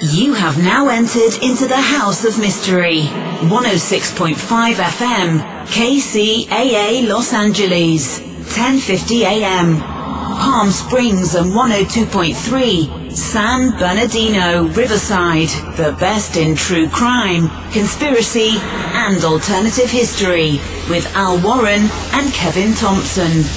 You have now entered into the House of Mystery. 106.5 FM, KCAA Los Angeles, 10:50 a.m. Palm Springs and 102.3, San Bernardino, Riverside. The best in true crime, conspiracy, and alternative history with Al Warren and Kevin Thompson.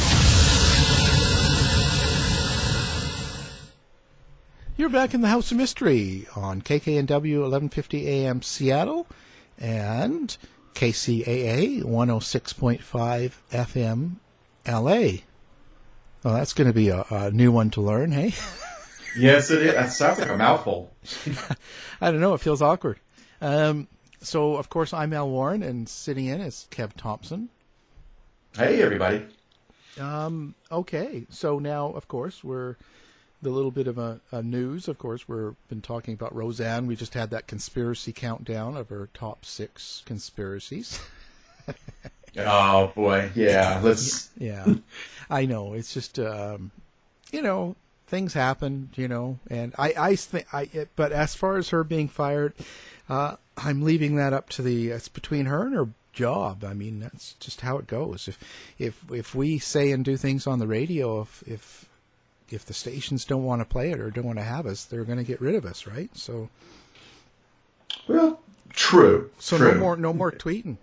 You're back in the House of Mystery on KKNW 1150 AM Seattle and KCAA 106.5 FM LA. Well, that's going to be a new one to learn, hey? Yes, it is. That sounds like a mouthful. I don't know. It feels awkward. So, of course, I'm Al Warren, and sitting in is Kev Thompson. Hey, everybody. Okay. So now, of course, we're the little bit of a news. Of course, we've been talking about Roseanne. We just had that conspiracy countdown of her top 6 conspiracies. Oh, boy. Yeah. Yeah. I know. It's just, things happen, and I think, but as far as her being fired, I'm leaving that up to it's between her and her job. I mean, that's just how it goes. If we say and do things on the radio, if the stations don't want to play it or don't want to have us, they're going to get rid of us, right? So, well, true. So true. No more tweeting.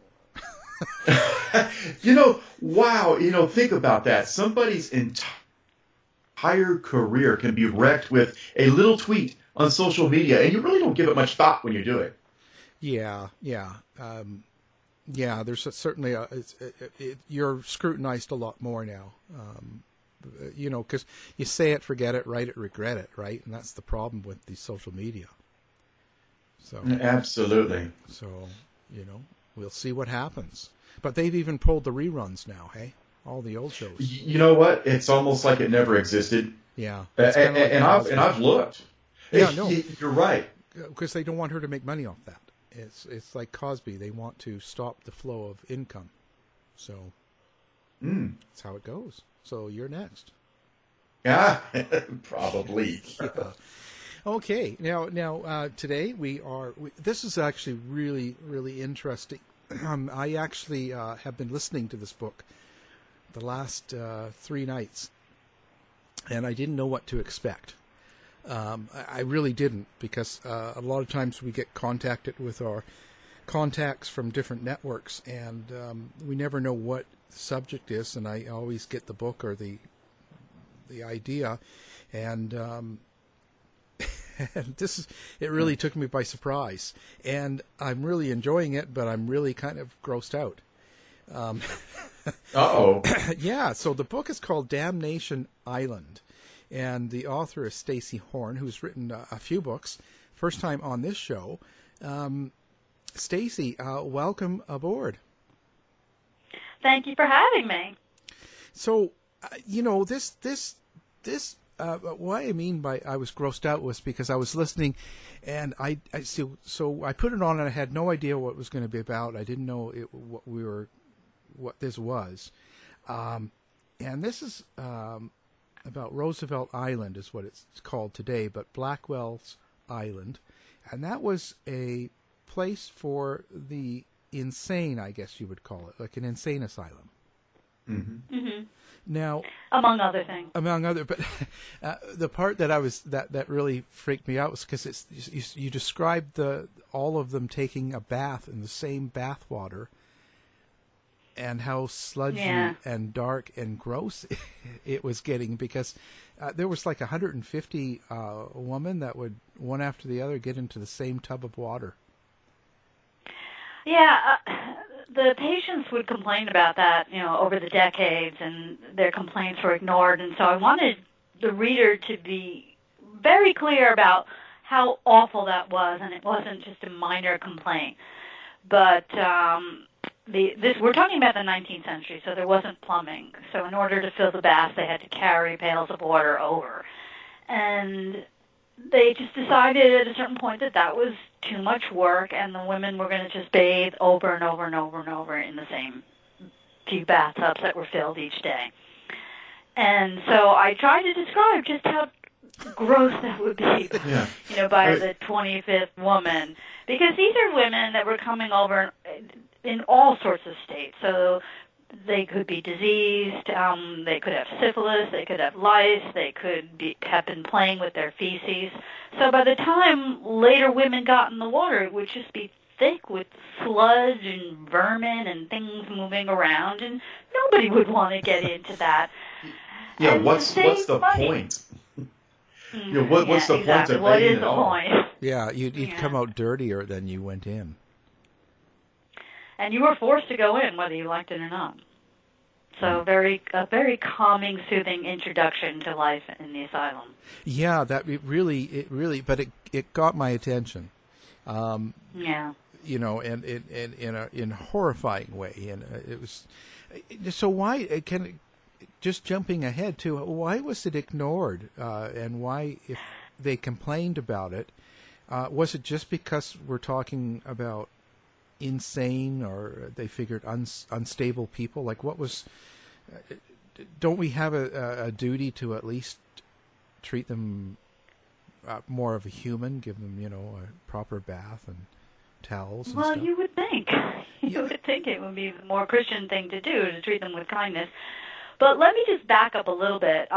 Wow. Think about that. Somebody's entire career can be wrecked with a little tweet on social media, and you really don't give it much thought when you do it. Yeah. There's certainly you're scrutinized a lot more now. Because you say it, forget it, write it, regret it, right? And that's the problem with the social media. So absolutely. So, we'll see what happens. But they've even pulled the reruns now, hey? All the old shows. You know what? It's almost like it never existed. Yeah. And I've looked. Yeah, no. You're right. Because they don't want her to make money off that. It's like Cosby. They want to stop the flow of income. So that's how it goes. So you're next. Yeah, probably. Yeah. Okay. Now, today this is actually really, really interesting. I actually have been listening to this book the last 3 nights, and I didn't know what to expect. I really didn't, because a lot of times we get contacted with our contacts from different networks, and we never know what the subject is, and I always get the book or the idea, and and it really took me by surprise, and I'm really enjoying it, but I'm really kind of grossed out. Uh-oh. Yeah, so the book is called Damnation Island, and the author is Stacy Horn, who's written a few books. First time on this show. Stacy, welcome aboard. Thank you for having me. So, this what I mean by I was grossed out was because I was listening, and I put it on, and I had no idea what it was going to be about. I didn't know what this was, and this is about Roosevelt Island is what it's called today, but Blackwell's Island, and that was a place for the insane, I guess you would call it, like an insane asylum. Mm-hmm. Mm-hmm. Now, among other things. But the part that that really freaked me out was because you described all of them taking a bath in the same bath water, and how sludgy and dark and gross it was getting, because there was like 150 women that would, one after the other, get into the same tub of water. Yeah, the patients would complain about that, over the decades, and their complaints were ignored. And so I wanted the reader to be very clear about how awful that was, and it wasn't just a minor complaint. But we're talking about the 19th century, so there wasn't plumbing. So in order to fill the baths, they had to carry pails of water over. And they just decided at a certain point that was too much work, and the women were going to just bathe over and over and over and over in the same few bathtubs that were filled each day. And so I tried to describe just how gross that would be, Yeah. by the 25th woman. Because these are women that were coming over in all sorts of states. So they could be diseased, they could have syphilis, they could have lice, they could have been playing with their feces. So by the time later women got in the water, it would just be thick with sludge and vermin and things moving around, and nobody would want to get into that. Yeah, And what's the point? What's the point of what paying is it the all? point? Yeah, you'd Yeah. come out dirtier than you went in. And you were forced to go in whether you liked it or not. So a very calming, soothing introduction to life in the asylum. Yeah, it really, but it got my attention. Yeah. And in a horrifying way, and it was. So why just jumping ahead to why was it ignored, and why, if they complained about it, was it just because we're talking about insane, or they figured unstable people? Like, what was? Don't we have a duty to at least treat them more of a human, give them a proper bath and towels and Well, stuff? you would think. You would think it would be the more Christian thing to do, to treat them with kindness. But let me just back up a little bit.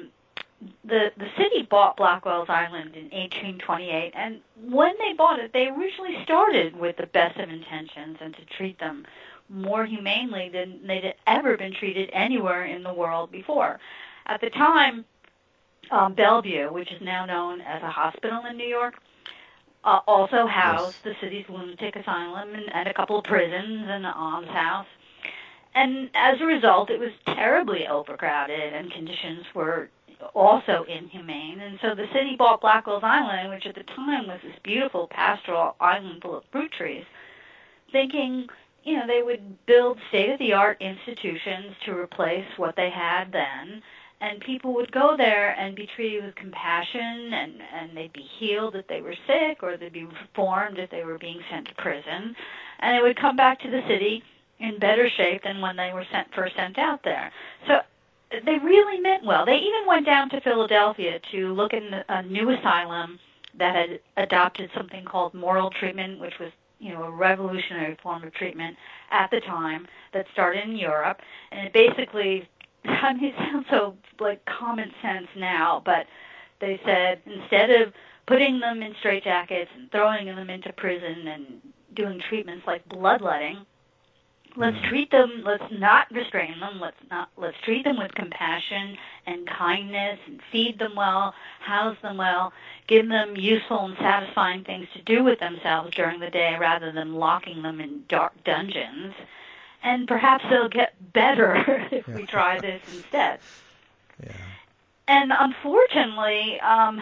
The city bought Blackwell's Island in 1828, and when they bought it, they originally started with the best of intentions and to treat them more humanely than they'd ever been treated anywhere in the world before. At the time, Bellevue, which is now known as a hospital in New York, also housed the city's lunatic asylum and a couple of prisons and an almshouse. And as a result, it was terribly overcrowded, and conditions were also inhumane. And so the city bought Blackwell's Island, which at the time was this beautiful pastoral island full of fruit trees, thinking, they would build state-of-the-art institutions to replace what they had then, and people would go there and be treated with compassion, and they'd be healed if they were sick, or they'd be reformed if they were being sent to prison, and they would come back to the city in better shape than when they were first sent out there. So they really meant well. They even went down to Philadelphia to look in a new asylum that had adopted something called moral treatment, which was a revolutionary form of treatment at the time that started in Europe. And it basically, it sounds so like common sense now, but they said instead of putting them in straitjackets and throwing them into prison and doing treatments like bloodletting, let's treat them, let's not restrain them, let's treat them with compassion and kindness, and feed them well, house them well, give them useful and satisfying things to do with themselves during the day rather than locking them in dark dungeons. And perhaps they'll get better if we try this instead. Yeah. And unfortunately,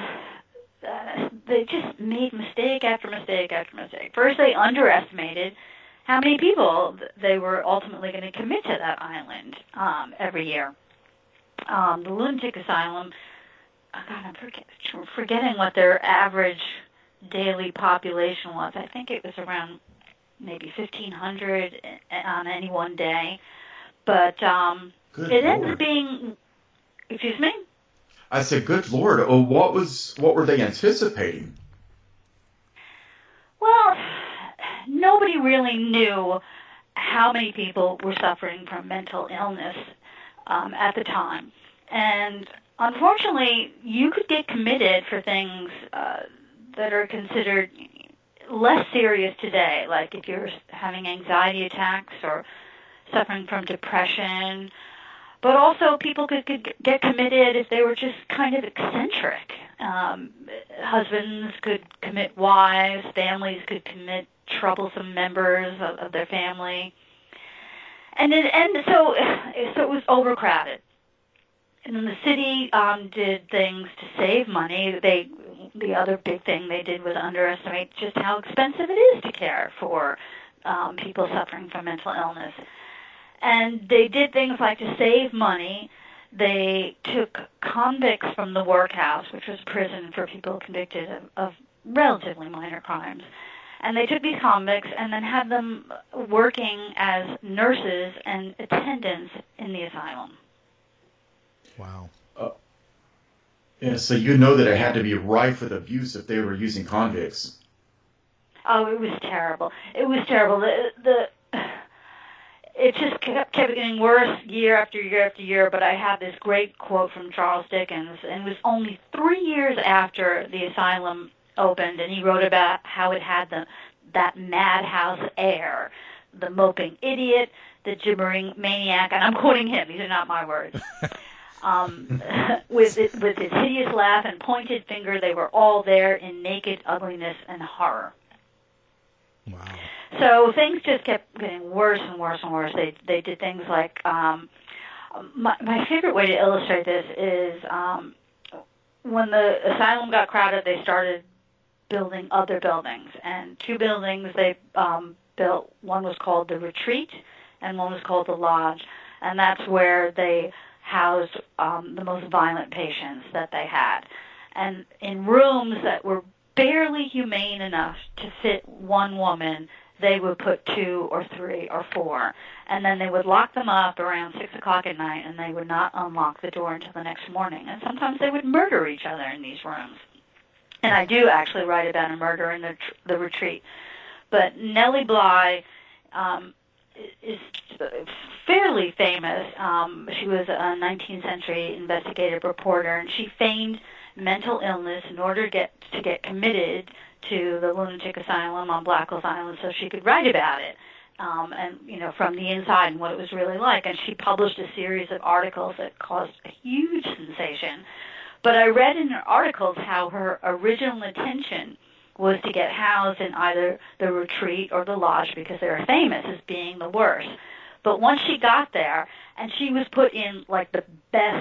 they just made mistake after mistake after mistake. First, they underestimated how many people they were ultimately going to commit to that island every year. The lunatic asylum, I'm forgetting what their average daily population was. I think it was around maybe 1,500 on any one day. But it ends up being, excuse me? I said, good Lord, what were they anticipating? Well, nobody really knew how many people were suffering from mental illness at the time. And unfortunately, you could get committed for things that are considered less serious today, like if you're having anxiety attacks or suffering from depression. But also people could get committed if they were just kind of eccentric. Husbands could commit wives, families could commit troublesome members of their family. And so it was overcrowded. And then the city did things to save money. The other big thing they did was underestimate just how expensive it is to care for people suffering from mental illness. And they did things like, to save money, they took convicts from the workhouse, which was prison for people convicted of relatively minor crimes. And they took these convicts and then had them working as nurses and attendants in the asylum. Wow. Yeah, so you know that it had to be rife with abuse if they were using convicts. Oh, it was terrible. It was terrible. It just kept getting worse year after year after year, but I have this great quote from Charles Dickens, and it was only 3 years after the asylum opened, and he wrote about how it had that madhouse air, the moping idiot, the gibbering maniac, and I'm quoting him, these are not my words. With his hideous laugh and pointed finger, they were all there in naked ugliness and horror. Wow. So things just kept getting worse and worse and worse. They did things like my favorite way to illustrate this is when the asylum got crowded, they started building other buildings, and 2 buildings they built. One was called the Retreat, and one was called the Lodge, and that's where they housed the most violent patients that they had, and in rooms that were barely humane enough to fit one woman, they would put 2 or 3 or 4, and then they would lock them up around 6 o'clock at night, and they would not unlock the door until the next morning. And sometimes they would murder each other in these rooms. And I do actually write about a murder in the Retreat. But Nellie Bly is fairly famous. She was a 19th century investigative reporter, and she feigned mental illness in order to get committed to the lunatic asylum on Blackwell's Island so she could write about it, and, you know, from the inside and what it was really like. And she published a series of articles that caused a huge sensation. But I read in her articles how her original intention was to get housed in either the Retreat or the Lodge because they were famous as being the worst. But once she got there, and she was put in, like, the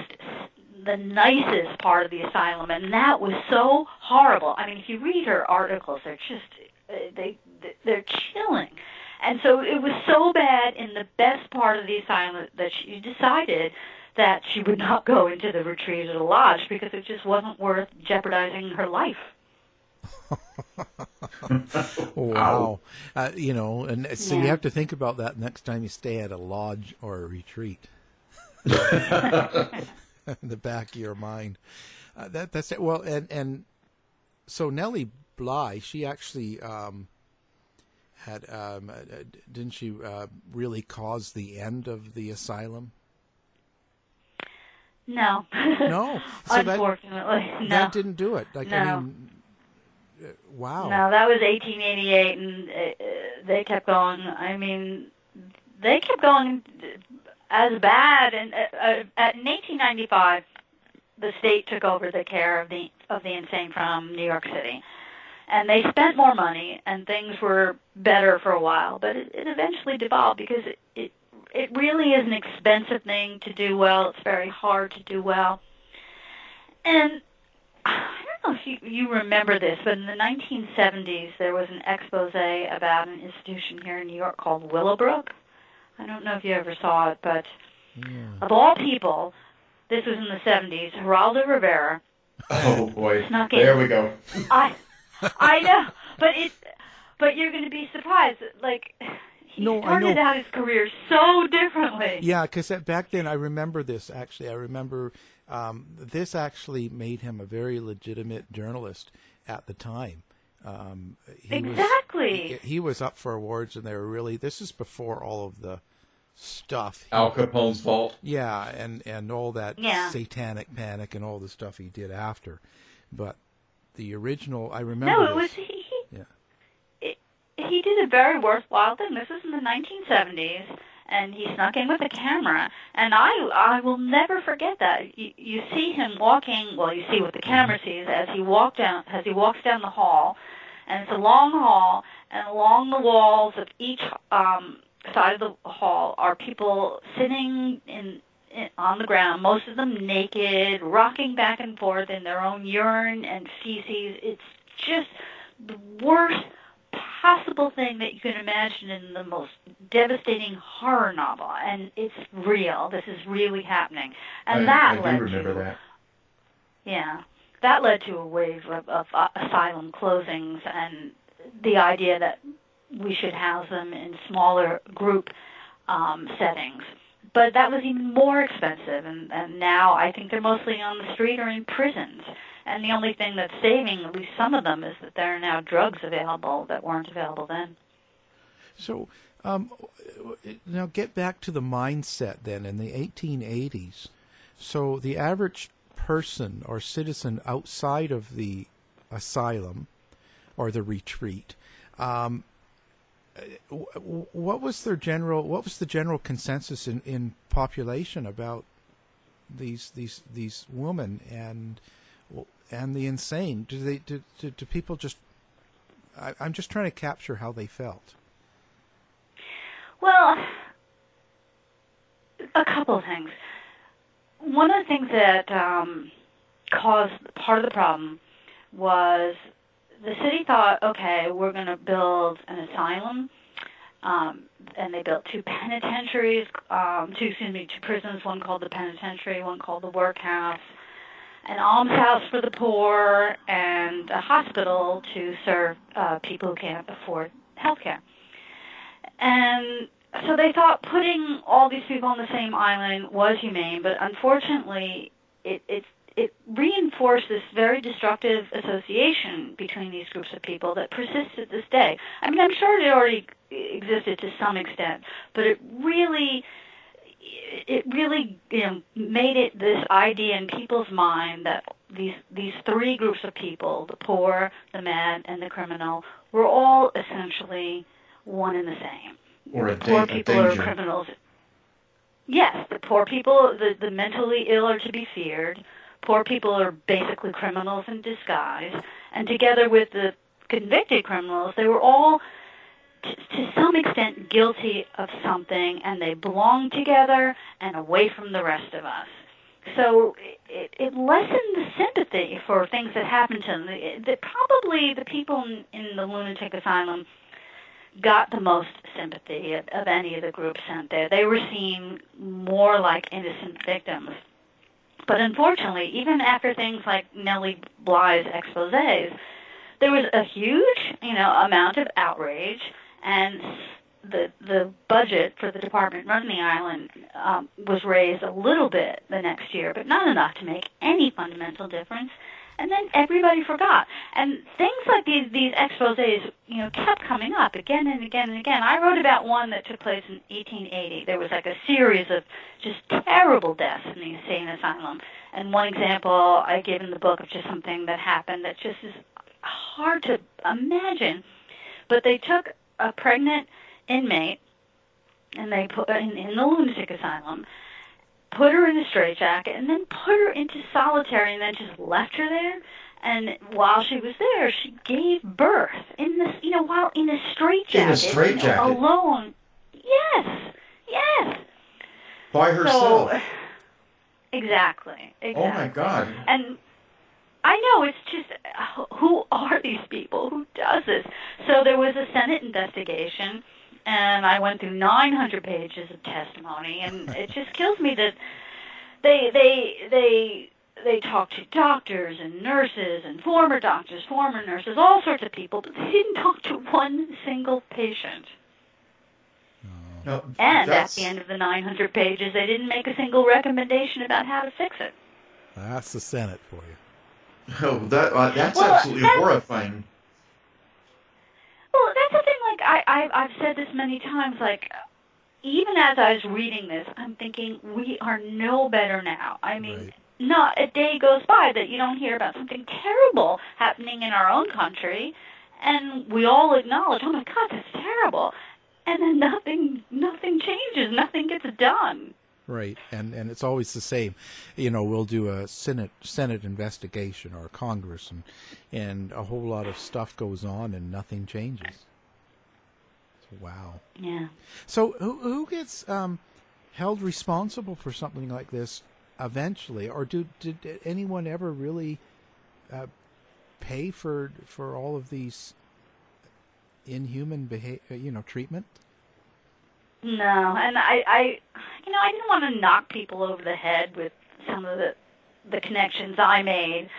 nicest part of the asylum, and that was so horrible. I mean, if you read her articles, they're just, they're chilling. And so it was so bad in the best part of the asylum that she decided that she would not go into the Retreat or the Lodge because it just wasn't worth jeopardizing her life. Wow. You know, and so you have to think about that next time you stay at a lodge or a retreat. In the back of your mind. That's it. Well, and so Nellie Bly, she actually had, didn't she really cause the end of the asylum? No. No. So unfortunately, no. That didn't do it. Like, no. I mean, wow. No, that was 1888, and they kept going. I mean, they kept going as bad. And in 1895, the state took over the care of the insane from New York City, and they spent more money, and things were better for a while. But it eventually devolved because it really is an expensive thing to do well. It's very hard to do well. And I don't know if you remember this, but in the 1970s, there was an expose about an institution here in New York called Willowbrook. I don't know if you ever saw it, but of all people, this was in the 70s, Geraldo Rivera. Oh, boy. Snuck in. There we go. I know, but you're going to be surprised. Like, he started out his career so differently. Yeah, because back then, I remember this, actually. I remember this actually made him a very legitimate journalist at the time. Exactly. He was up for awards, and they were really, this is before all of the stuff. Al Capone's Vault. Yeah, and all that satanic panic and all the stuff he did after. But the original, I remember. No, it was he did a very worthwhile thing. This was in the 1970s, and he snuck in with a camera. And I will never forget that. You see him walking. Well, you see what the camera sees as he walks down the hall, and it's a long hall, and along the walls of each side of the hall are people sitting on the ground, most of them naked, rocking back and forth in their own urine and feces. It's just the worst possible thing that you can imagine in the most devastating horror novel, and it's real. This is really happening, and I do remember that. Yeah, that led to a wave of asylum closings, and the idea that we should house them in smaller group settings. but that was even more expensive, and now I think they're mostly on the street or in prisons. And the only thing that's saving at least some of them is that there are now drugs available that weren't available then. So now get back to the mindset then in the 1880s. So the average person or citizen outside of the asylum or the retreat, what was the general consensus in population about these women and the insane? Do people just? I'm just trying to capture how they felt. Well, a couple of things. One of the things that caused part of the problem was the city thought, okay, we're going to build an asylum, and they built two penitentiaries, two prisons, one called the penitentiary, one called the workhouse, an almshouse for the poor, and a hospital to serve people who can't afford health care. And so they thought putting all these people on the same island was humane, but unfortunately it reinforced this very destructive association between these groups of people that persists to this day. I mean, I'm sure it already existed to some extent, but it really made it this idea in people's mind that these three groups of people, the poor, the mad, and the criminal, were all essentially one and the same. Or poor people are criminals. Yes, the poor people, the mentally ill are to be feared. Poor people are basically criminals in disguise. And together with the convicted criminals, they were all, to some extent, guilty of something, and they belonged together and away from the rest of us. So it lessened the sympathy for things that happened to them. Probably the people in the lunatic asylum got the most sympathy of any of the groups sent there. They were seen more like innocent victims. But unfortunately, even after things like Nellie Bly's exposés, there was a huge, amount of outrage, and the budget for the department running the island was raised a little bit the next year, but not enough to make any fundamental difference. And then everybody forgot. And things like these exposés, kept coming up again and again and again. I wrote about one that took place in 1880. There was like a series of just terrible deaths in the insane asylum. And one example I give in the book of just something that happened that just is hard to imagine. But they took a pregnant inmate, and they put in the lunatic asylum, put her in a straitjacket, and then put her into solitary, and then just left her there. And while she was there, she gave birth in this, while in a straitjacket. In a straitjacket. Alone. Yes. By herself. So, exactly. Oh my God. And I know, it's just, who are these people? Who does this? So there was a Senate investigation, and I went through 900 pages of testimony, and it just kills me that they talked to doctors and nurses and former doctors, former nurses, all sorts of people, but they didn't talk to one single patient. No, and at the end of the 900 pages, they didn't make a single recommendation about how to fix it. That's the Senate for you. Oh, that's absolutely horrifying. Well, that's the thing. Like I've said this many times. Like, even as I was reading this, I'm thinking we are no better now. I mean, Right. Not a day goes by that you don't hear about something terrible happening in our own country, and we all acknowledge, oh my God, that's terrible, and then nothing changes, nothing gets done. Right, and it's always the same. We'll do a Senate investigation or a Congress, and a whole lot of stuff goes on, and nothing changes. Wow. Yeah. So who gets held responsible for something like this eventually, or did anyone ever really pay for all of these inhuman treatment? No, and I didn't want to knock people over the head with some of the connections I made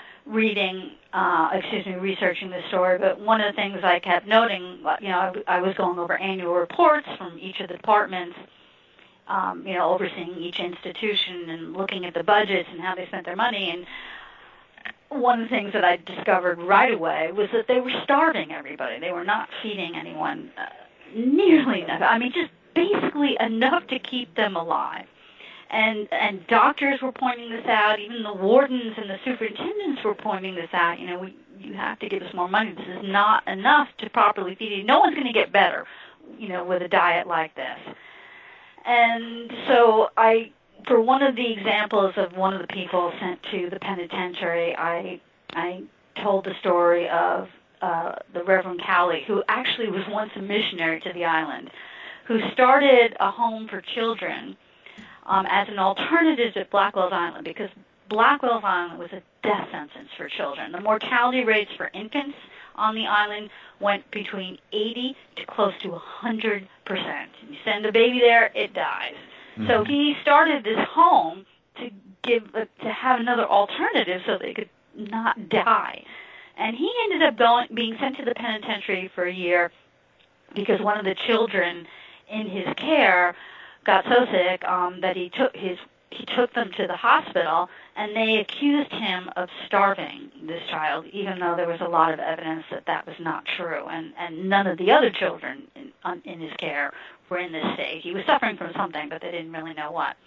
researching the story. But one of the things I kept noting, I was going over annual reports from each of the departments, overseeing each institution and looking at the budgets and how they spent their money. And one of the things that I discovered right away was that they were starving everybody. They were not feeding anyone nearly enough. I mean, just basically enough to keep them alive. And doctors were pointing this out. Even the wardens and the superintendents were pointing this out. You have to give us more money. This is not enough to properly feed you. No one's going to get better, with a diet like this. And so for one of the examples of one of the people sent to the penitentiary, I told the story of the Reverend Cowley, who actually was once a missionary to the island, who started a home for children as an alternative to Blackwell's Island, because Blackwell's Island was a death sentence for children. The mortality rates for infants on the island went between 80 to close to 100%. You send a baby there, it dies. Mm-hmm. So he started this home to have another alternative so they could not die. And he ended up being sent to the penitentiary for a year because one of the children in his care got so sick that he took them to the hospital, and they accused him of starving this child, even though there was a lot of evidence that that was not true, and none of the other children in his care were in this state. He was suffering from something, but they didn't really know what.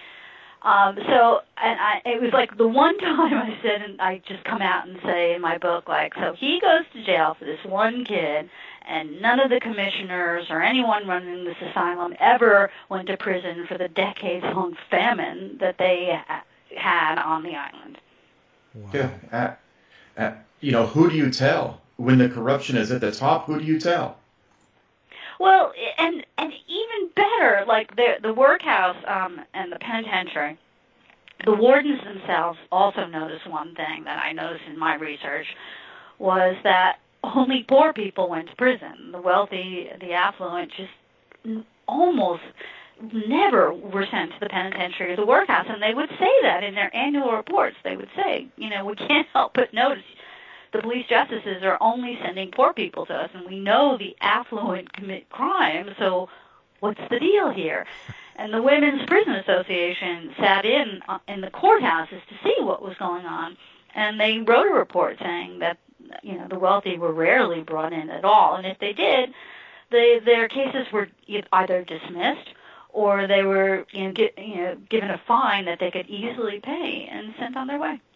It was like the one time I said, and I just come out and say in my book, so he goes to jail for this one kid, and none of the commissioners or anyone running this asylum ever went to prison for the decades-long famine that they had on the island. Wow. Yeah. Who do you tell? When the corruption is at the top, who do you tell? Well, and even better, the workhouse and the penitentiary, the wardens themselves also noticed one thing that I noticed in my research, was that only poor people went to prison. The wealthy, the affluent, just almost never were sent to the penitentiary or the workhouse. And they would say that in their annual reports. They would say, we can't help but notice the police justices are only sending poor people to us, and we know the affluent commit crime, so what's the deal here? And the Women's Prison Association sat in the courthouses to see what was going on, and they wrote a report saying that the wealthy were rarely brought in at all, and if they did, their cases were either dismissed or they were given a fine that they could easily pay and sent on their way.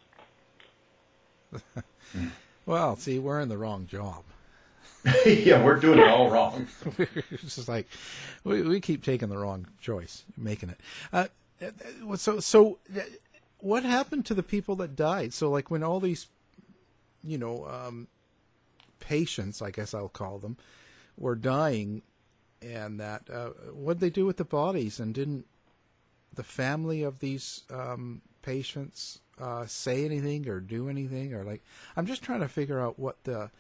Well, see, we're in the wrong job. Yeah, we're doing it all wrong. It's just like we keep taking the wrong choice, making it. So what happened to the people that died? So, when all these, patients, I guess I'll call them, were dying, and that what did they do with the bodies? And didn't the family of these patients say anything or do anything? Or I'm just trying to figure out what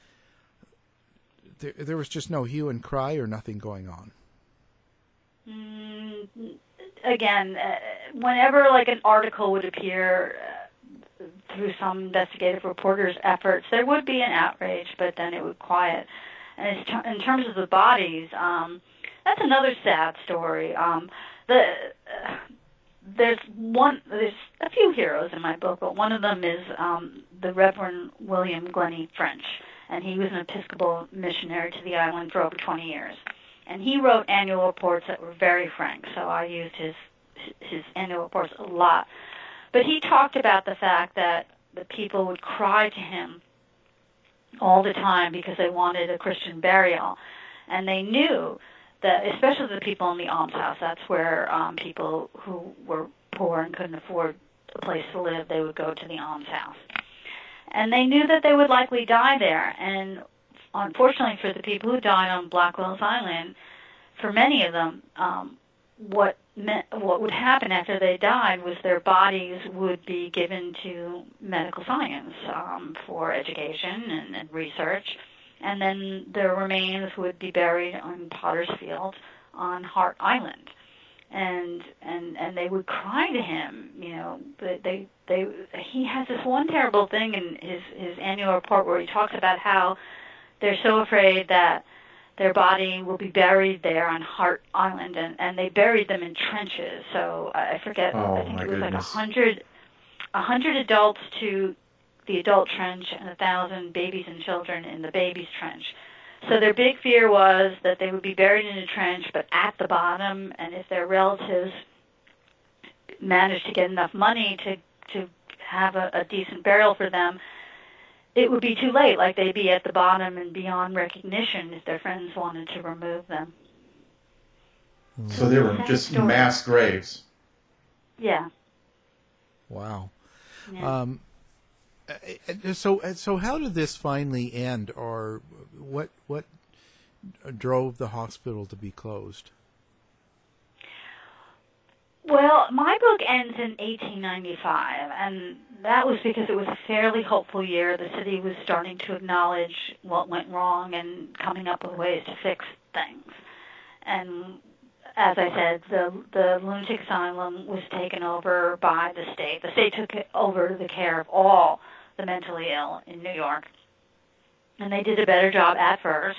there was just no hue and cry or nothing going on. Again, whenever an article would appear through some investigative reporter's efforts, there would be an outrage, but then it would quiet. And in terms of the bodies, that's another sad story. There's a few heroes in my book, but one of them is the Reverend William Glennie French, and he was an Episcopal missionary to the island for over 20 years. And he wrote annual reports that were very frank, so I used his annual reports a lot. But he talked about the fact that the people would cry to him all the time because they wanted a Christian burial, and they knew that, especially the people in the almshouse, that's where people who were poor and couldn't afford a place to live, they would go to the almshouse. And they knew that they would likely die there. And unfortunately for the people who died on Blackwell's Island, for many of them, what would happen after they died was their bodies would be given to medical science for education and research, and then their remains would be buried on Potter's Field on Hart Island, and they would cry to him. He has this one terrible thing in his annual report where he talks about how they're so afraid that their body will be buried there on Hart Island, and they buried them in trenches. So I forget, I think it was like 100 adults to the adult trench and 1,000 babies and children in the babies trench. So their big fear was that they would be buried in a trench, but at the bottom, and if their relatives managed to get enough money to have a decent burial for them, it would be too late, like they'd be at the bottom and beyond recognition if their friends wanted to remove them. So they were just mass graves. Yeah. Wow. Yeah. So how did this finally end, or what drove the hospital to be closed? Well, my book ends in 1895, and that was because it was a fairly hopeful year. The city was starting to acknowledge what went wrong and coming up with ways to fix things. And as I said, the lunatic asylum was taken over by the state. The state took over the care of all the mentally ill in New York, and they did a better job at first.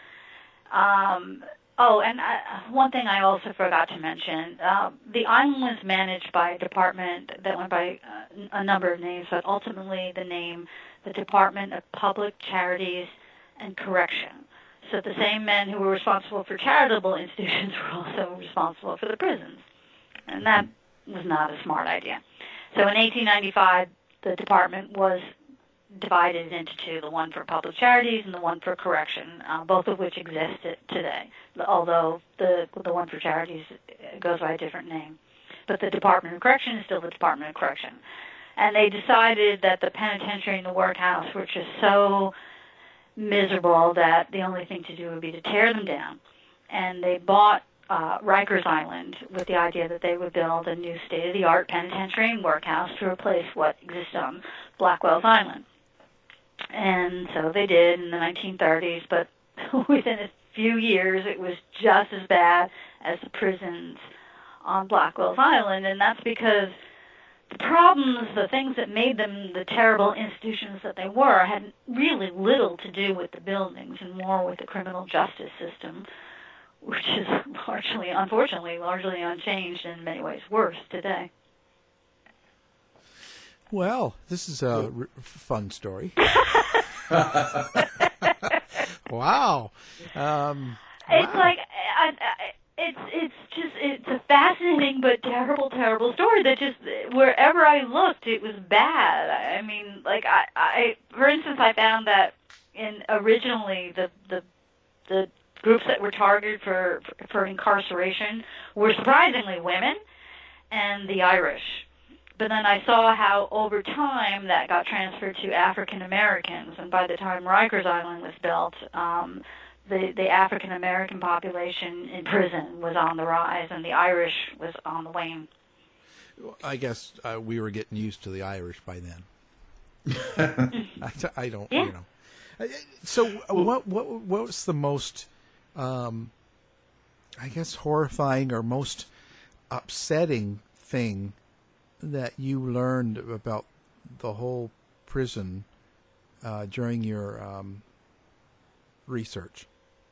One thing I also forgot to mention, the island was managed by a department that went by a number of names, but ultimately the Department of Public Charities and Correction. So the same men who were responsible for charitable institutions were also responsible for the prisons. And that was not a smart idea. So in 1895, the department was divided into two, the one for public charities and the one for correction, both of which exist today, although the one for charities goes by a different name. But the Department of Correction is still the Department of Correction. And they decided that the penitentiary and the workhouse were just so miserable that the only thing to do would be to tear them down. And they bought Rikers Island with the idea that they would build a new state-of-the-art penitentiary and workhouse to replace what exists on Blackwell's Island. And so they did in the 1930s, but within a few years it was just as bad as the prisons on Blackwell's Island, and that's because the problems, the things that made them the terrible institutions that they were, had really little to do with the buildings and more with the criminal justice system, which is unfortunately, largely unchanged and in many ways worse today. Well, this is a fun story. Wow. It's like it's a fascinating but terrible story that just wherever I looked it was bad. I mean, like I for instance, I found that originally the groups that were targeted for incarceration were surprisingly women and the Irish. But then I saw how over time that got transferred to African Americans, and by the time Rikers Island was built, the African American population in prison was on the rise, and the Irish was on the wane. I guess we were getting used to the Irish by then. I don't, yeah. You know. So, what was the most, I guess, horrifying or most upsetting thing that you learned about the whole prison during your research?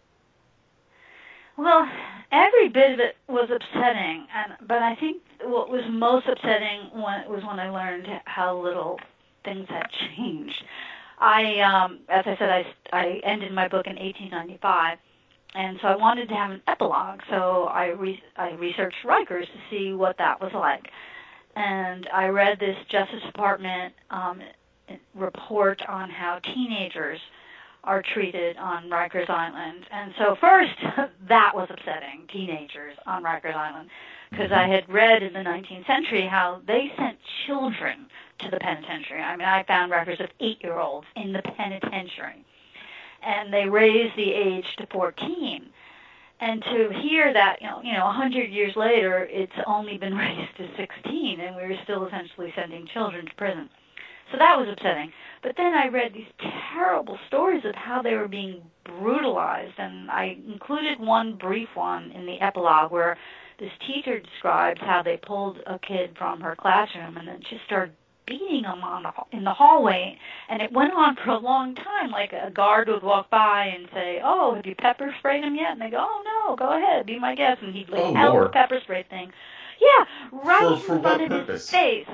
Well, every bit of it was upsetting, but I think what was most upsetting was when I learned how little things had changed. As I said, I ended my book in 1895, and so I wanted to have an epilogue. So I researched Rikers to see what that was like. And I read this Justice Department report on how teenagers are treated on Rikers Island. And so first, that was upsetting, teenagers on Rikers Island, because I had read in the 19th century how they sent children to the penitentiary. I mean, I found records of 8-year-olds in the penitentiary. And they raised the age to 14. And to hear that, 100 years later, it's only been raised to 16, and we were still essentially sending children to prison. So that was upsetting. But then I read these terrible stories of how they were being brutalized, and I included one brief one in the epilogue where this teacher describes how they pulled a kid from her classroom and then just started beating them in the hallway, and it went on for a long time. Like a guard would walk by and say, "Oh, have you pepper sprayed him yet?" And they go, "Oh no, go ahead, be my guest." And he'd out the pepper spray thing. Yeah, right for in front what of purpose? his face.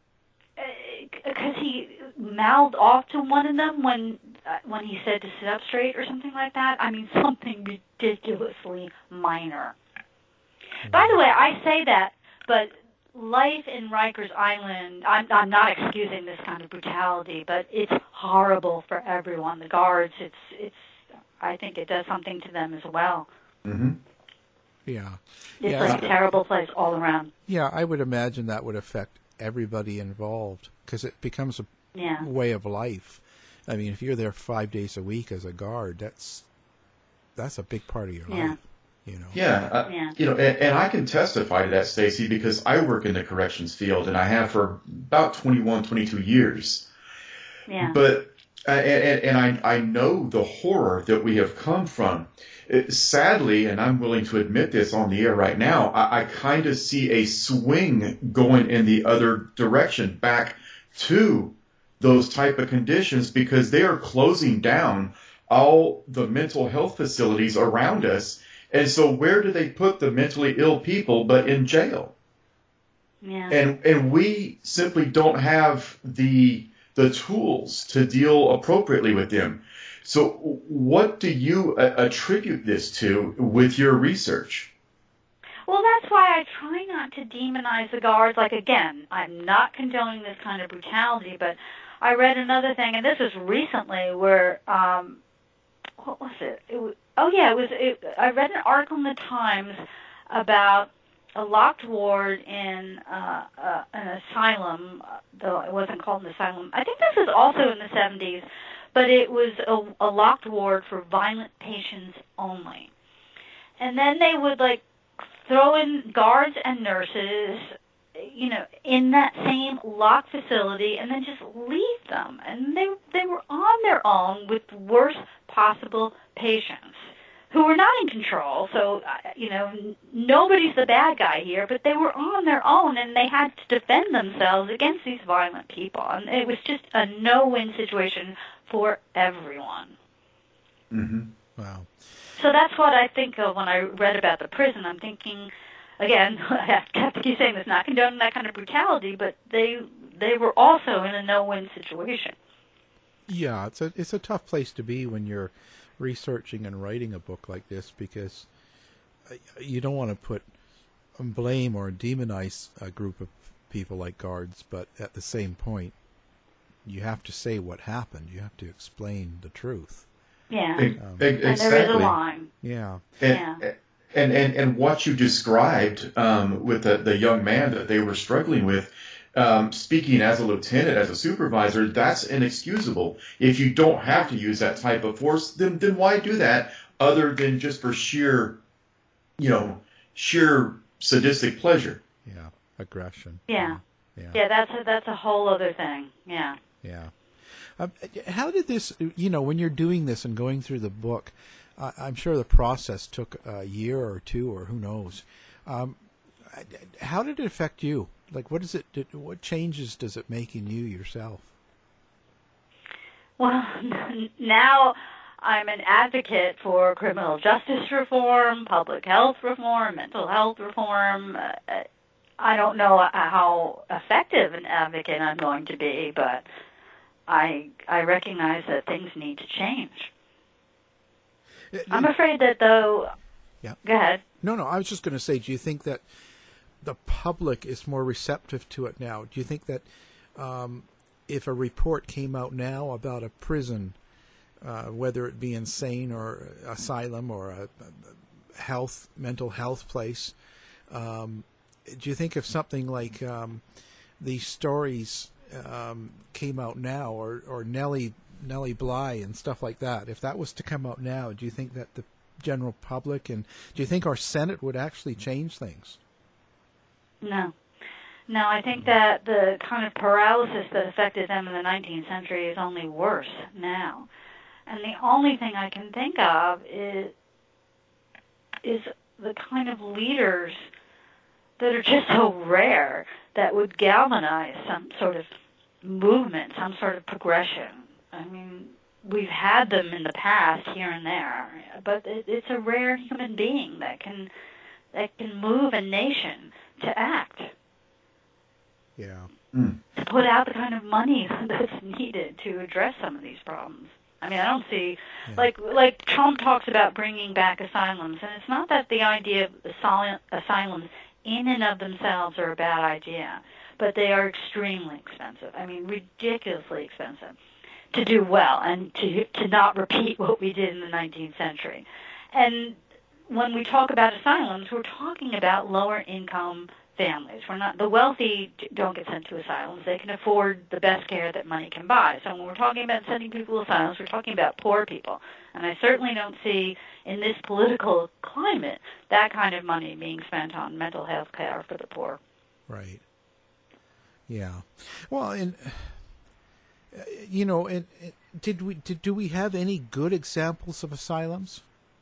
Because he mouthed off to one of them when he said to sit up straight or something like that. I mean, something ridiculously minor. By the way, I say that, but life in Rikers Island, I'm not excusing this kind of brutality, but it's horrible for everyone. The guards, it's. I think it does something to them as well. Mm-hmm. Yeah. It's like a terrible place all around. Yeah, I would imagine that would affect everybody involved because it becomes a way of life. I mean, if you're there 5 days a week as a guard, that's a big part of your life. You know. You know, and I can testify to that, Stacy, because I work in the corrections field and I have for about 21, 22 years. Yeah. But I know the horror that we have come from. Sadly, and I'm willing to admit this on the air right now, I kind of see a swing going in the other direction, back to those type of conditions, because they are closing down all the mental health facilities around us. And so where do they put the mentally ill people but in jail? Yeah. And we simply don't have the tools to deal appropriately with them. So what do you attribute this to with your research? Well, that's why I try not to demonize the guards. Like, again, I'm not condoning this kind of brutality, but I read another thing, and this was recently, where, what was it? I read an article in the Times about a locked ward in an asylum, though it wasn't called an asylum. I think this was also in the 70s, but it was a locked ward for violent patients only. And then they would, like, throw in guards and nurses, you know, in that same locked facility, and then just leave them. And they were on their own with the worst possible patients who were not in control. So, you know, nobody's the bad guy here, but they were on their own, and they had to defend themselves against these violent people. And it was just a no-win situation for everyone. Mm-hmm. Wow. So that's what I think of when I read about the prison. I'm thinking, again, I have to keep saying this, not condoning that kind of brutality, but they were also in a no-win situation. Yeah, it's a tough place to be when you're researching and writing a book like this, because you don't want to put blame or demonize a group of people like guards, but at the same point, you have to say what happened. You have to explain the truth. Yeah, exactly. And there is a line. Yeah. And what you described with the young man that they were struggling with, speaking as a lieutenant, as a supervisor, that's inexcusable. If you don't have to use that type of force, then why do that other than just for sheer sadistic pleasure? Yeah, aggression. Yeah, that's a whole other thing. Yeah. Yeah. How did this, when you're doing this and going through the book, I'm sure the process took a year or two, or who knows. How did it affect you? Like, what changes does it make in you yourself? Well, now I'm an advocate for criminal justice reform, public health reform, mental health reform. I don't know how effective an advocate I'm going to be, but I recognize that things need to change. I'm afraid that, though... Yeah. Go ahead. No, I was just going to say, do you think that the public is more receptive to it now? Do you think that if a report came out now about a prison, whether it be insane or asylum or a mental health place, do you think if something like these stories came out now, or Nellie Bly and stuff like that, if that was to come out now, do you think that the general public, and do you think our Senate would actually change things? No, I think that the kind of paralysis that affected them in the 19th century is only worse now. And the only thing I can think of is the kind of leaders that are just so rare that would galvanize some sort of movement, some sort of progression. I mean, we've had them in the past here and there, but it's a rare human being that can move a nation to act. Yeah. To put out the kind of money that's needed to address some of these problems. I mean, I don't see, like Trump talks about bringing back asylums, and it's not that the idea of asylums in and of themselves are a bad idea, but they are extremely expensive. I mean, ridiculously expensive to do well and to not repeat what we did in the 19th century. And when we talk about asylums, we're talking about lower income families. We're not, the wealthy don't get sent to asylums. They can afford the best care that money can buy. So when we're talking about sending people to asylums, we're talking about poor people. And I certainly don't see in this political climate that kind of money being spent on mental health care for the poor. Right. Yeah. Well, and you know, and do we have any good examples of asylums?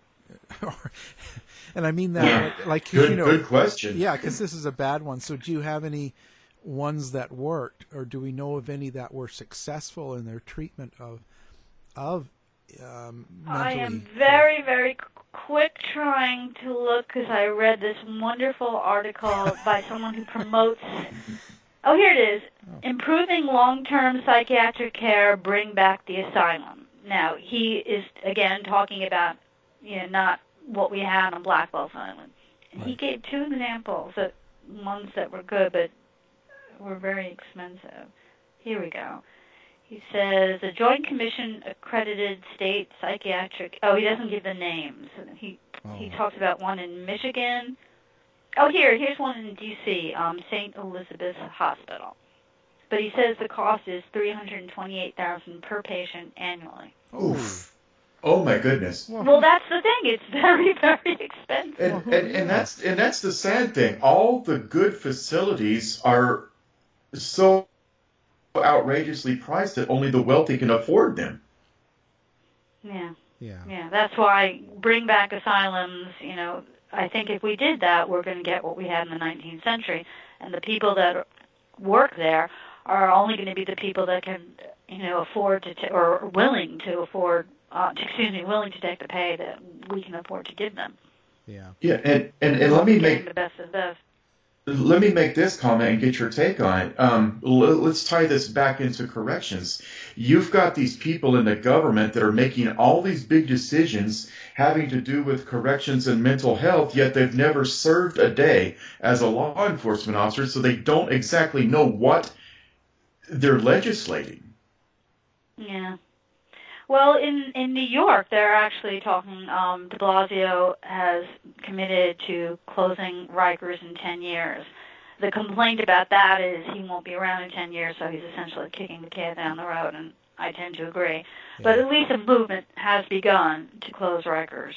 And I mean that, like, good question. Yeah, because this is a bad one. So, do you have any ones that worked, or do we know of any that were successful in their treatment of mentally? I am very, very quick trying to look because I read this wonderful article by someone who promotes. Oh, here it is. Improving long-term psychiatric care, bring back the asylum. Now, he is, again, talking about, not what we had on Blackwell's Island. And he gave two examples, ones that were good, but were very expensive. Here we go. He says, a Joint Commission accredited state psychiatric... Oh, he doesn't give the names. He talks about one in Michigan. Oh, here's one in D.C., St. Elizabeth's Hospital. But he says the cost is $328,000 per patient annually. Oof. Oh my goodness. Well, that's the thing. It's very, very expensive. And that's the sad thing. All the good facilities are so outrageously priced that only the wealthy can afford them. Yeah. That's why bring back asylums. I think if we did that, we're going to get what we had in the 19th century, and the people that work there are only going to be the people that can, afford to or willing to afford. Willing to take the pay that we can afford to give them. Yeah. Yeah, and let me make the best of the best. Let me make this comment and get your take on it. Let's tie this back into corrections. You've got these people in the government that are making all these big decisions having to do with corrections and mental health, yet they've never served a day as a law enforcement officer, so they don't exactly know what they're legislating. Yeah. Well, in New York, they're actually talking, de Blasio has committed to closing Rikers in 10 years. The complaint about that is he won't be around in 10 years, so he's essentially kicking the can down the road, and I tend to agree. Yeah. But at least a movement has begun to close Rikers.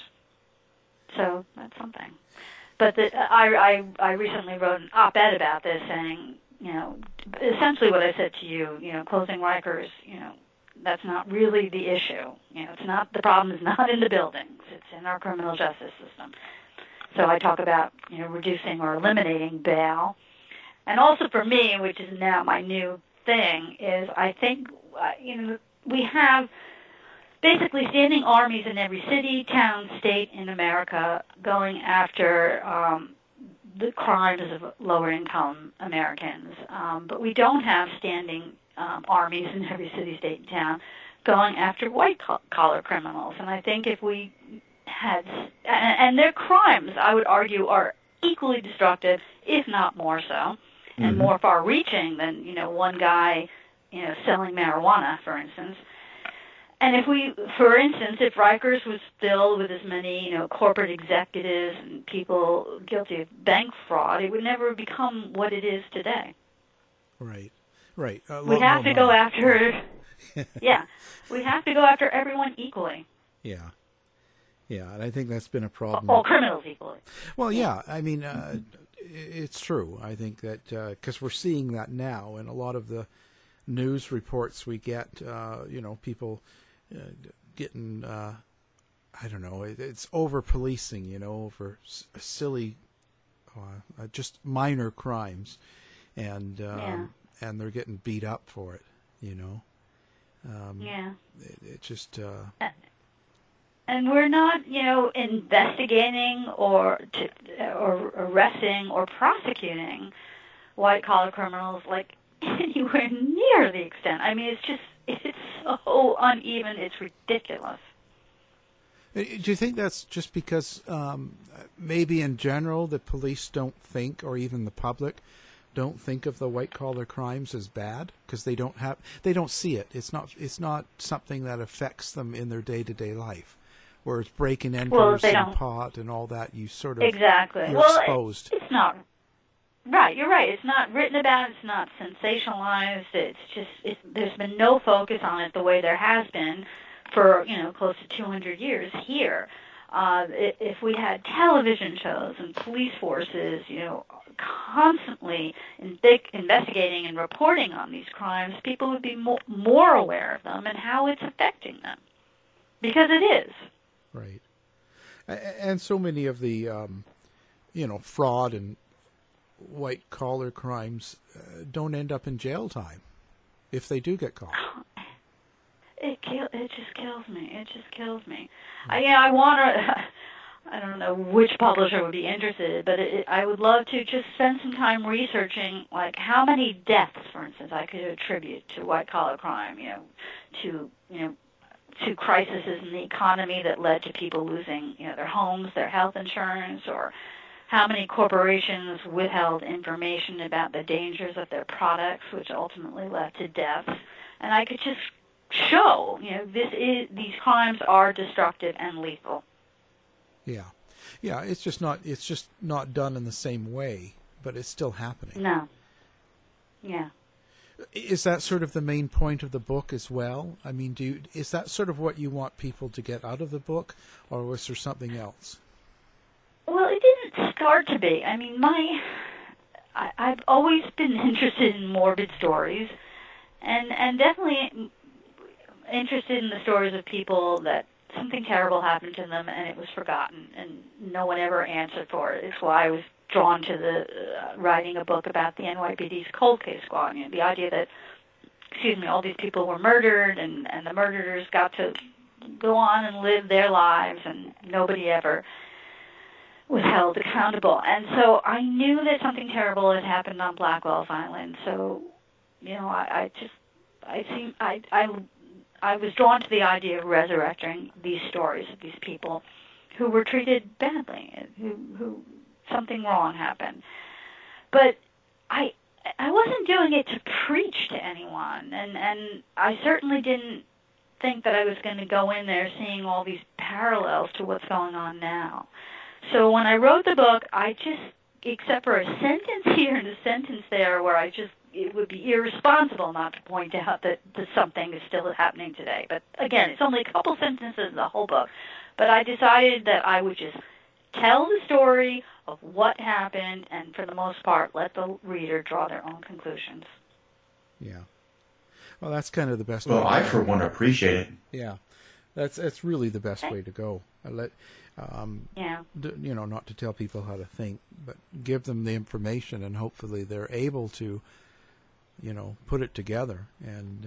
So that's something. But I recently wrote an op-ed about this saying, essentially what I said to you, closing Rikers, that's not really the issue. It's not, the problem is not in the buildings. It's in our criminal justice system. So I talk about, reducing or eliminating bail. And also for me, which is now my new thing, is I think, we have basically standing armies in every city, town, state in America going after the crimes of lower-income Americans. But we don't have standing armies in every city, state, and town going after white-collar criminals. And I think if we had... And their crimes, I would argue, are equally destructive, if not more so, and more far-reaching than, one guy, selling marijuana, for instance. And if if Rikers was filled with as many, corporate executives and people guilty of bank fraud, it would never become what it is today. Right. We have to go after, we have to go after everyone equally. Yeah, and I think that's been a problem. All criminals equally. Well, yeah, I mean, it's true. I think that because we're seeing that now in a lot of the news reports we get, people getting, I don't know, it's over-policing, over silly, just minor crimes, and they're getting beat up for it. you know. It just... And we're not, investigating or arresting or prosecuting white-collar criminals like anywhere near the extent. I mean, it's so uneven, it's ridiculous. Do you think that's just because maybe in general the police don't think, or even the public don't think of the white-collar crimes as bad because they don't see it. It's not something that affects them in their day-to-day life. Whereas breaking enters and pot and all that, you sort of you're exposed. It's not right. You're right. It's not written about. It's not sensationalized. It's just there's been no focus on it the way there has been for close to 200 years here. If we had television shows and police forces, constantly investigating and reporting on these crimes, people would be more aware of them and how it's affecting them, because it is. Right. And so many of the, fraud and white-collar crimes don't end up in jail time if they do get caught. It just kills me. It just kills me. I want to... I don't know which publisher would be interested, but I would love to just spend some time researching, like, how many deaths, for instance, I could attribute to white-collar crime, to crises in the economy that led to people losing, their homes, their health insurance, or how many corporations withheld information about the dangers of their products, which ultimately led to deaths. And I could just show, these crimes are destructive and lethal. Yeah. It's just not done in the same way, but it's still happening. No. Yeah. Is that sort of the main point of the book as well? I mean, is that sort of what you want people to get out of the book, or was there something else? Well, it didn't start to be. I mean, I've always been interested in morbid stories, and definitely interested in the stories of people that something terrible happened to them and it was forgotten and no one ever answered for it. It's why I was drawn to the writing a book about the NYPD's cold case squad. The idea that, all these people were murdered and the murderers got to go on and live their lives and nobody ever was held accountable. And so I knew that something terrible had happened on Blackwell's Island. So, I was drawn to the idea of resurrecting these stories of these people who were treated badly, who something wrong happened. But I wasn't doing it to preach to anyone, and I certainly didn't think that I was going to go in there seeing all these parallels to what's going on now. So when I wrote the book, I just, except for a sentence here and a sentence there where it would be irresponsible not to point out that something is still happening today. But again, it's only a couple sentences in the whole book. But I decided that I would just tell the story of what happened and, for the most part, let the reader draw their own conclusions. Yeah. Well, that's kind of the best way. Well, I, for one, appreciate it. Yeah. That's really the best way to go. Not to tell people how to think, but give them the information, and hopefully they're able to put it together and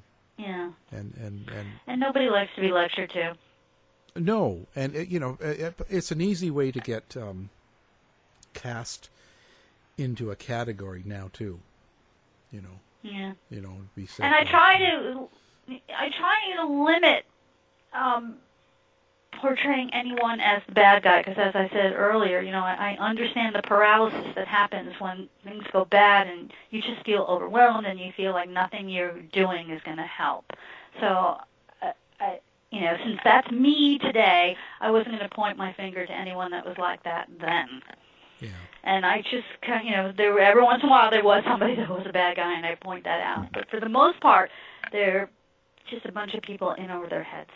nobody likes to be lectured to. No, and it's an easy way to get cast into a category now too. Yeah. Be said. And I try to limit portraying anyone as the bad guy, because as I said earlier, I understand the paralysis that happens when things go bad and you just feel overwhelmed and you feel like nothing you're doing is going to help. So, since that's me today, I wasn't going to point my finger to anyone that was like that then. Yeah. And I just, every once in a while there was somebody that was a bad guy, and I point that out. But for the most part, they're just a bunch of people in over their heads.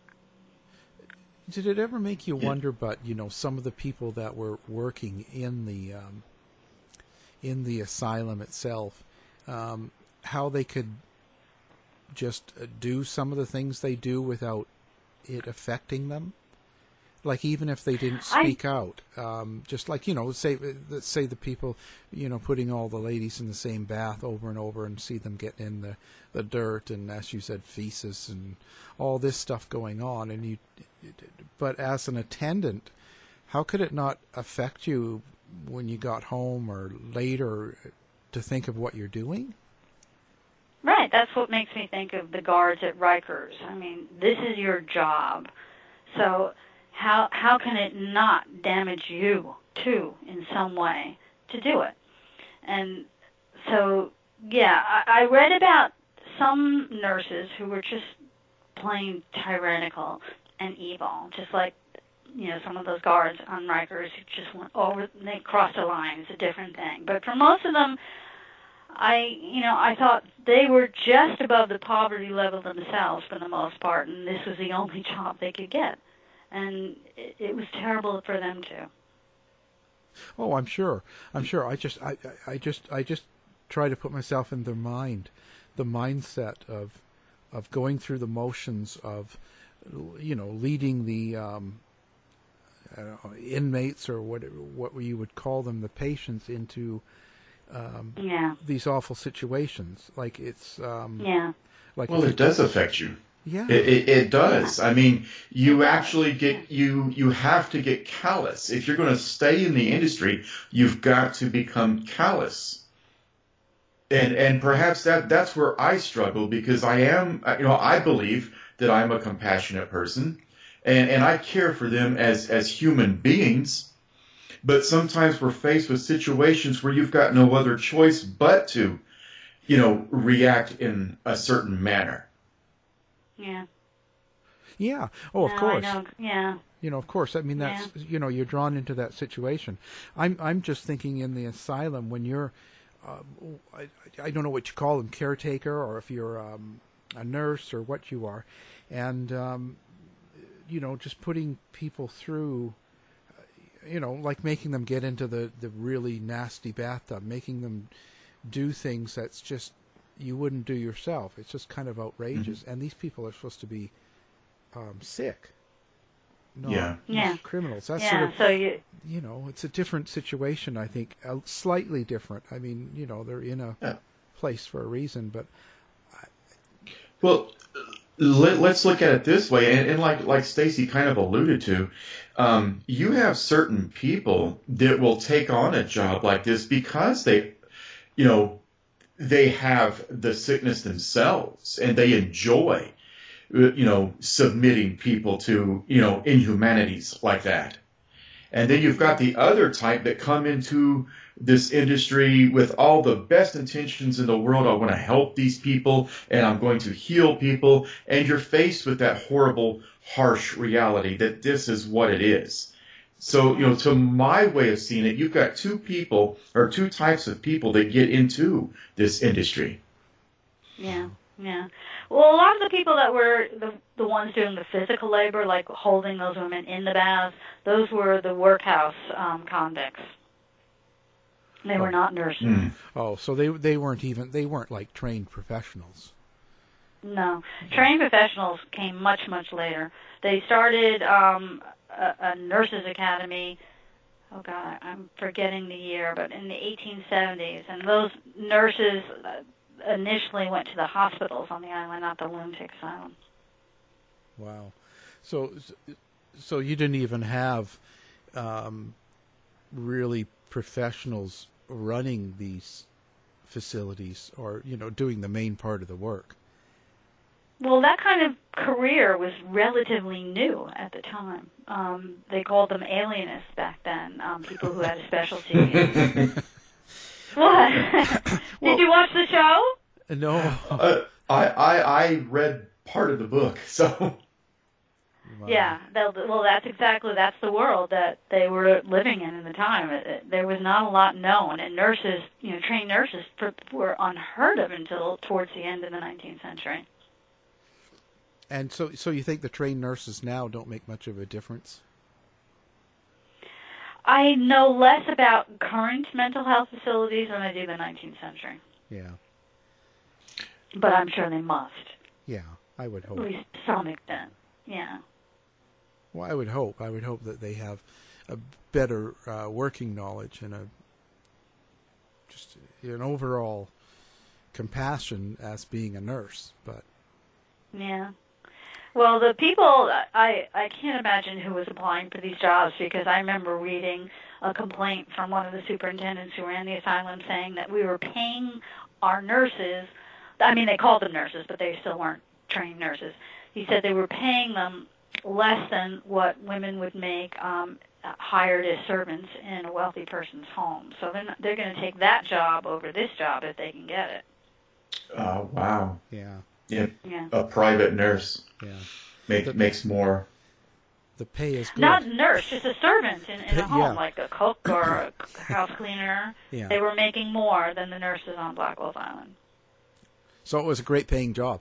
Did it ever make you wonder, but some of the people that were working in the asylum itself, how they could just do some of the things they do without it affecting them? Like even if they didn't speak out, just like, let's say the people, putting all the ladies in the same bath over and over and see them get in the dirt and, as you said, feces and all this stuff going on. But as an attendant, how could it not affect you when you got home or later to think of what you're doing? Right. That's what makes me think of the guards at Rikers. I mean, this is your job. So how can it not damage you, too, in some way to do it? And so, yeah, I read about some nurses who were just plain tyrannical and evil, just like, some of those guards on Rikers who just went over, they crossed a line. It's a different thing. But for most of them, I thought they were just above the poverty level themselves for the most part, and this was the only job they could get. And it was terrible for them too. Oh, I'm sure. I just try to put myself in their mind, the mindset of going through the motions of, leading the inmates or what you would call them, the patients, into these awful situations. Like it's like, well, it does affect you. Yeah, it does. I mean, you actually get you have to get callous if you're going to stay in the industry. You've got to become callous, and perhaps that's where I struggle, because I am, I believe that I'm a compassionate person, and I care for them as human beings. But sometimes we're faced with situations where you've got no other choice but to, react in a certain manner. Yeah. Yeah. Oh, of course. I know. Yeah. Of course. I mean, that's, you're drawn into that situation. I'm just thinking in the asylum when you're, I don't know what you call them, caretaker, or if you're a nurse or what you are, and just putting people through, like making them get into the really nasty bathtub, making them do things that's just you wouldn't do yourself. It's just kind of outrageous. Mm-hmm. And these people are supposed to be sick, not criminals. That's sort of, so it's a different situation, I think, slightly different. I mean, they're in a place for a reason, but... Well, let's look at it this way, and like Stacy kind of alluded to, you have certain people that will take on a job like this because they have the sickness themselves, and they enjoy, submitting people to, inhumanities like that. And then you've got the other type that come into this industry with all the best intentions in the world. I want to help these people, and I'm going to heal people. And you're faced with that horrible, harsh reality that this is what it is. So, to my way of seeing it, you've got two types of people that get into this industry. Yeah. Well, a lot of the people that were the ones doing the physical labor, like holding those women in the baths, those were the workhouse convicts. They were not nurses. Mm. Oh, so they weren't like trained professionals. No, trained professionals came much, much later. They started a nurses' academy. Oh God, I'm forgetting the year, but in the 1870s, and those nurses initially went to the hospitals on the island, not the lunatic asylum. Wow, so you didn't even have really professionals running these facilities, or doing the main part of the work. Well, that kind of career was relatively new at the time. They called them alienists back then, people who had a specialty. What? Did you watch the show? No. I read part of the book, so... Wow. Yeah, well, that's the world that they were living in the time. There was not a lot known, and nurses, trained nurses were unheard of until towards the end of the 19th century. And so you think the trained nurses now don't make much of a difference? I know less about current mental health facilities than I do the 19th century. Yeah. But I'm sure they must. Yeah, I would hope. At least to some extent, yeah. Well, I would hope that they have a better working knowledge and just an overall compassion as being a nurse. But yeah. Well, the people, I can't imagine who was applying for these jobs, because I remember reading a complaint from one of the superintendents who ran the asylum saying that we were paying our nurses, I mean, they called them nurses, but they still weren't trained nurses. He said they were paying them less than what women would make hired as servants in a wealthy person's home. So they're going to take that job over this job if they can get it. Oh, wow. yeah. Yeah. A private nurse makes more. The pay is good. Not a nurse, just a servant in a home, like a cook or a house cleaner. Yeah. They were making more than the nurses on Black Wolf Island. So it was a great paying job.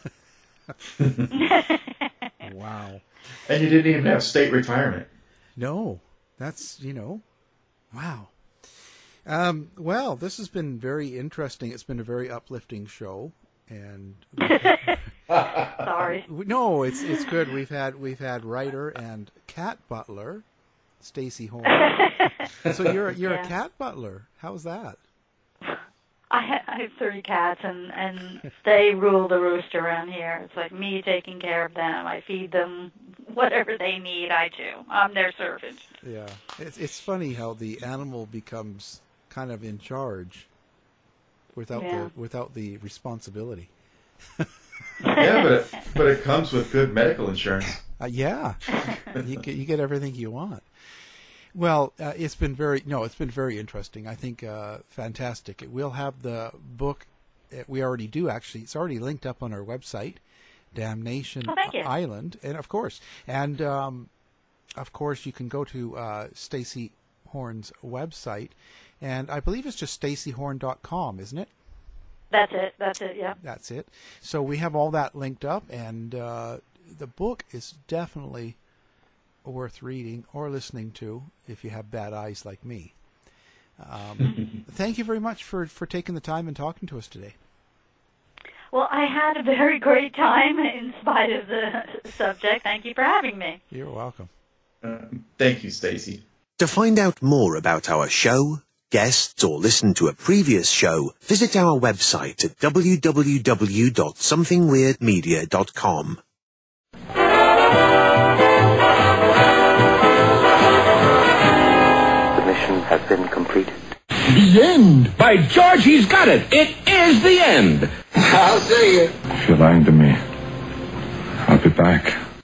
Wow. And you didn't even have state retirement. No, that's, wow. Well, this has been very interesting. It's been a very uplifting show. And sorry. No, it's good. We've had writer and cat butler, Stacey Horn. So you're a cat butler. How's that? I have 30 cats, and they rule the roost around here. It's like me taking care of them. I feed them whatever they need. I do. I'm their servant. Yeah, it's funny how the animal becomes kind of in charge without the responsibility. Yeah, but it comes with good medical insurance. Yeah, you get everything you want. Well, it's been very interesting. I think fantastic. We'll have the book. We already do, actually. It's already linked up on our website, Damnation Island, and of course, you can go to Stacey Horn's website, and I believe it's just staceyhorn.com, isn't it? That's it, yeah. That's it. So we have all that linked up, and the book is definitely worth reading or listening to if you have bad eyes like me. Thank you very much for taking the time and talking to us today. Well, I had a very great time in spite of the subject. Thank you for having me. You're welcome. Thank you, Stacey. To find out more about our show, guests, or listen to a previous show, visit our website at www.somethingweirdmedia.com. The mission has been completed. The end! By George, he's got it! It is the end! I'll see you. If you're lying to me, I'll be back.